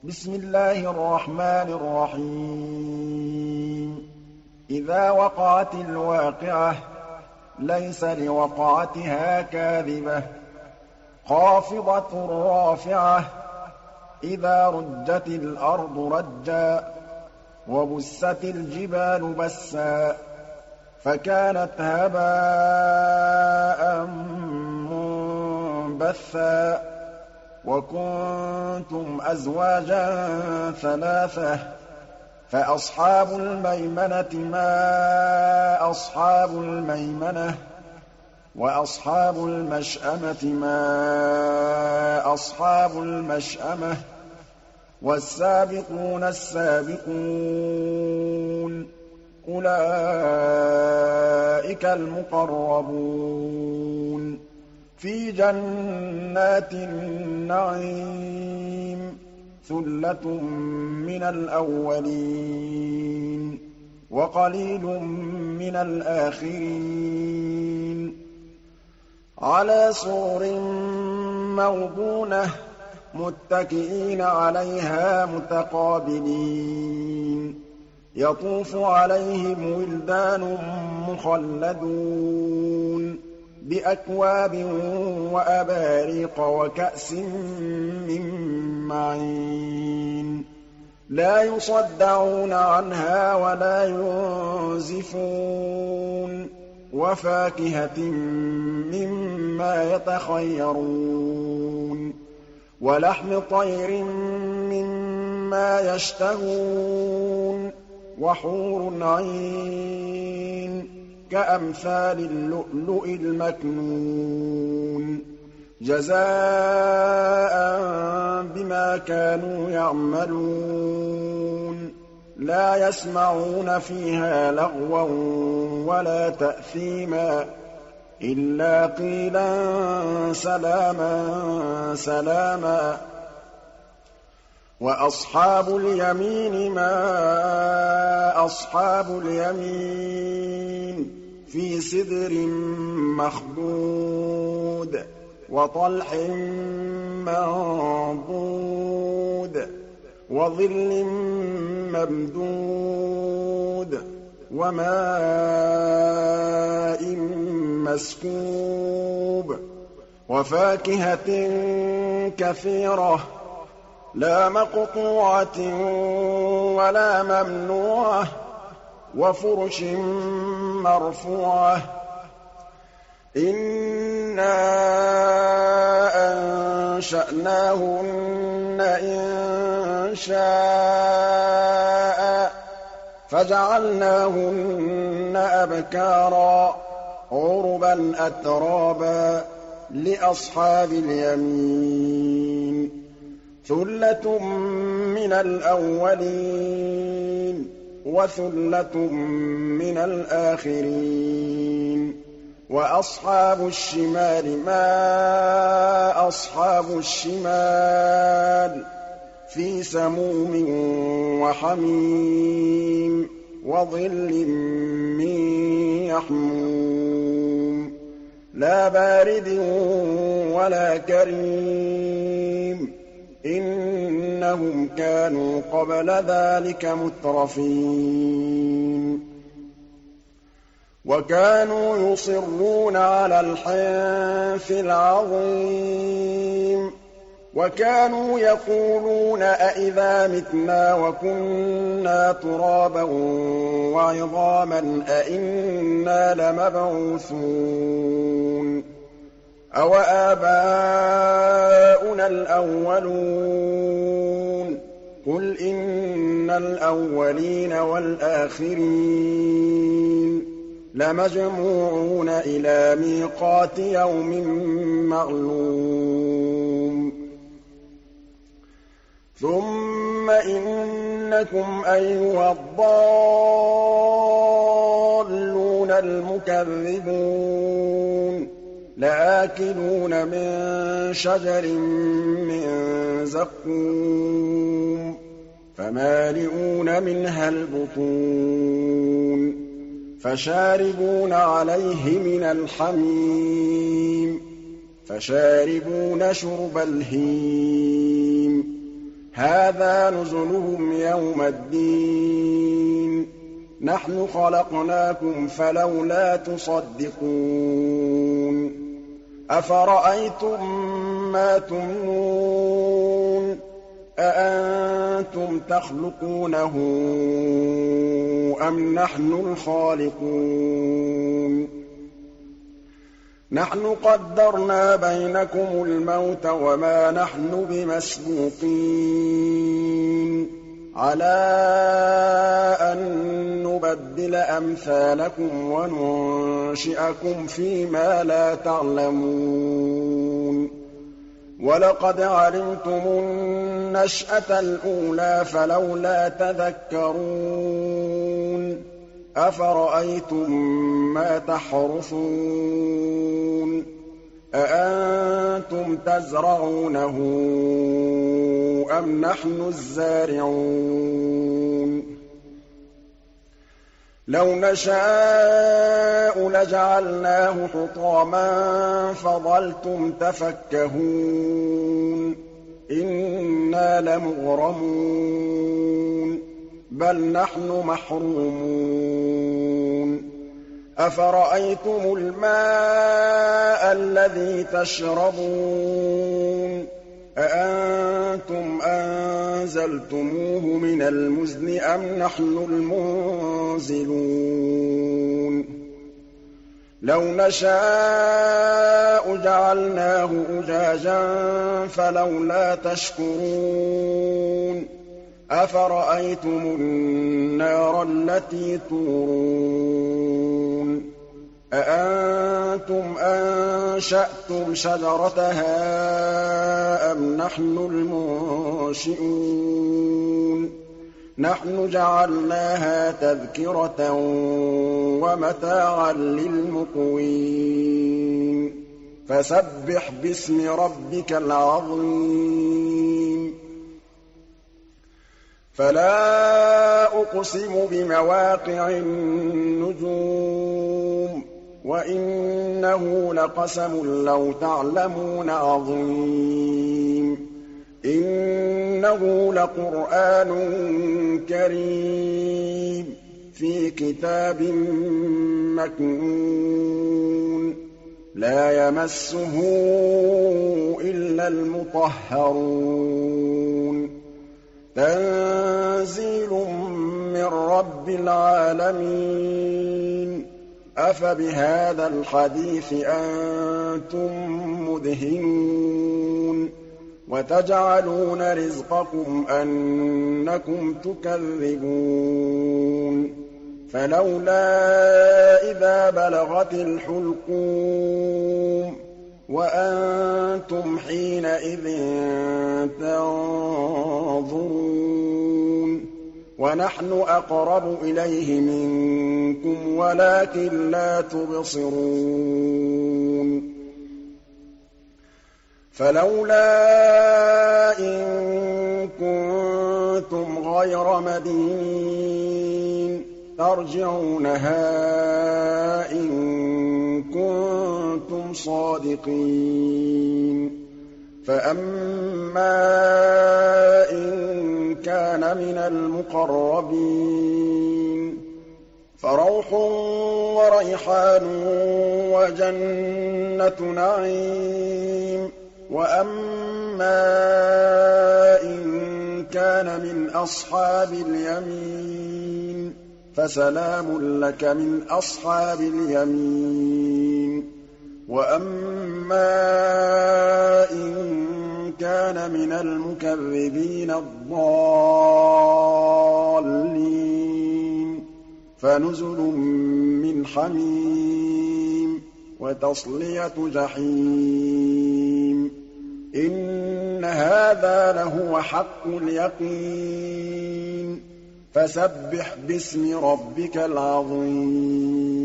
بسم الله الرحمن الرحيم إذا وقعت الواقعة ليس لوقعتها كاذبة خافضة رافعة إذا رجت الأرض رجا وبست الجبال بسا فكانت هباء منبثا وكنتم أزواجا ثلاثة فأصحاب الميمنة ما أصحاب الميمنة وأصحاب المشأمة ما أصحاب المشأمة والسابقون السابقون أولئك المقربون في جنات النعيم ثلة من الأولين وقليل من الآخرين على سرر موضونة متكئين عليها متقابلين يطوف عليهم ولدان مخلدون بأكواب وأباريق وكأس من معين لا يصدعون عنها ولا ينزفون وفاكهة مما يتخيرون ولحم طير مما يشتهون وحور عين كأمثال اللؤلؤ المكنون جزاء بما كانوا يعملون لا يسمعون فيها لغوا ولا تأثيما إلا قيلا سلاما سلاما وأصحاب اليمين ما أصحاب اليمين في سدر مخضود وطلح منضود وظل ممدود وماء مسكوب وفاكهة كثيرة لا مقطوعة ولا ممنوعة وفرش مرفوعة إنا أنشأناهن إنشاء فجعلناهن أبكارا عربا أترابا لأصحاب اليمين ثلة من الأولين وثلة من الآخرين وأصحاب الشمال ما أصحاب الشمال في سموم وحميم وظل من يحموم لا بارد ولا كريم إنهم كانوا قبل ذلك مترفين وكانوا يصرون على الحنث العظيم وكانوا يقولون أئذا متنا وكنا ترابا وعظاما أئنا لمبعوثون أوآباؤنا الأولون قل إن الأولين والآخرين لمجموعون إلى ميقات يوم معلوم ثم إنكم أيها الضالون المكذبون لآكلون من شجر من زقوم فمالئون منها البطون فشاربون عليه من الحميم فشاربون شرب الهيم هَٰذَا نُزُلُهُمْ يَوْمَ الدِّينِ نَحْنُ خَلَقْنَاكُمْ فَلَوْلَا تُصَدِّقُونَ أَفَرَأَيْتُم مَّا تُمْنُونَ أَأَنتُمْ تَخْلُقُونَهُ أَمْ نَحْنُ الْخَالِقُونَ نَحْنُ قَدَّرْنَا بَيْنَكُمُ الْمَوْتَ وَمَا نَحْنُ بِمَسْبُوقِينَ عَلَىٰ أَن نُّبَدِّلَ أَمْثَالَكُمْ وَنُنشِئَكُمْ فِي مَا لَا تَعْلَمُونَ وَلَقَدْ عَلِمْتُمُ النَّشْأَةَ الْأُولَىٰ فَلَوْلَا تَذَكَّرُونَ أَفَرَأَيْتُم مَّا تَحْرُثُونَ أَأَنتُمْ تَزْرَعُونَهُ أَمْ نَحْنُ الزَّارِعُونَ لَوْ نَشَاءُ لَجَعَلْنَاهُ حُطَامًا فَظَلْتُمْ تَفَكَّهُونَ إِنَّا لَمُغْرَمُونَ بَلْ نَحْنُ مَحْرُومُونَ أَفَرَأَيْتُمُ الْمَاءَ الَّذِي تَشْرَبُونَ أَأَنتُمْ أَنزَلْتُمُوهُ مِنَ الْمُزْنِ أَمْ نَحْنُ الْمُنزِلُونَ لَوْ نَشَاءُ جَعَلْنَاهُ أُجَاجًا فَلَوْلَا تَشْكُرُونَ أَفَرَأَيْتُمُ النَّارَ الَّتِي تُورُونَ أَأَنتُمْ أَنشَأْتُمْ شَجَرَتَهَا أَمْ نَحْنُ الْمُنشِئُونَ نَحْنُ جَعَلْنَاهَا تَذْكِرَةً وَمَتَاعًا لِّلْمُقْوِينَ فَسَبِّحْ بِاسْمِ رَبِّكَ الْعَظِيمِ فَلَا أُقْسِمُ بِمَوَاقِعِ النُّجُومِ وَإِنَّهُ لَقَسَمٌ لَّوْ تَعْلَمُونَ عَظِيمٌ إِنَّهُ لَقُرْآنٌ كَرِيمٌ فِي كِتَابٍ مَّكْنُونٍ لَّا يَمَسُّهُ إِلَّا الْمُطَهَّرُونَ تَنزِيلٌ مِّن رَّبِّ الْعَالَمِينَ أَفَبِهَٰذَا الْحَدِيثِ أَنتُم مُّدْهِنُونَ وَتَجْعَلُونَ رِزْقَكُمْ أَنَّكُمْ تُكَذِّبُونَ فَلَوْلَا إِذَا بَلَغَتِ الْحُلْقُومَ وَأَنتُمْ حِينَئِذٍ تَنظُرُونَ وَنَحْنُ أَقْرَبُ إِلَيْهِ مِنكُمْ وَلَٰكِن لَّا تُبْصِرُونَ فَلَوْلَا إِن كُنتُمْ غَيْرَ مَدِينِينَ تَرْجِعُونَهَا إِن كُنتُمْ صَادِقِينَ فَأَمَّا إِن كَانَ مِنَ الْمُقَرَّبِينَ فَرَوْحٌ وَرَيْحَانٌ وَجَنَّةُ نَعِيمٍ وَأَمَّا إِن كَانَ مِنْ أَصْحَابِ الْيَمِينِ فَسَلَامٌ لَّكَ مِنْ أَصْحَابِ الْيَمِينِ وَأَمَّا إِن كَانَ مِنَ الْمُكَذِّبِينَ الضَّالِّينَ فَنُزُلٌ مِّنْ حَمِيمٍ وَتَصْلِيَةُ جَحِيمٍ إِنَّ هَٰذَا لَهُوَ حَقُّ الْيَقِينِ فَسَبِّحْ بِاسْمِ رَبِّكَ الْعَظِيمِ